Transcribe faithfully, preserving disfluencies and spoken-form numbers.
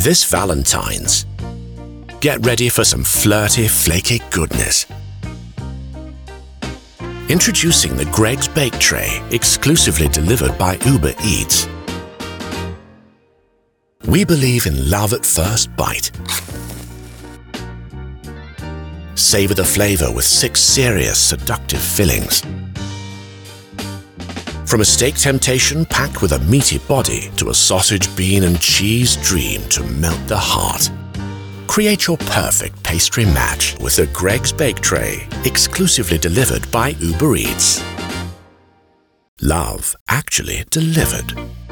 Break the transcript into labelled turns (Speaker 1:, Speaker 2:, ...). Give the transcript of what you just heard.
Speaker 1: This Valentine's, get ready for some flirty, flaky goodness. Introducing the Greggs Bake Tray, exclusively delivered by Uber Eats. We believe in love at first bite. Savor the flavor with six serious, seductive fillings. From a steak temptation packed with a meaty body to a sausage, bean and cheese dream to melt the heart. Create your perfect pastry match with the Greggs Bake Tray, exclusively delivered by Uber Eats. Love actually delivered.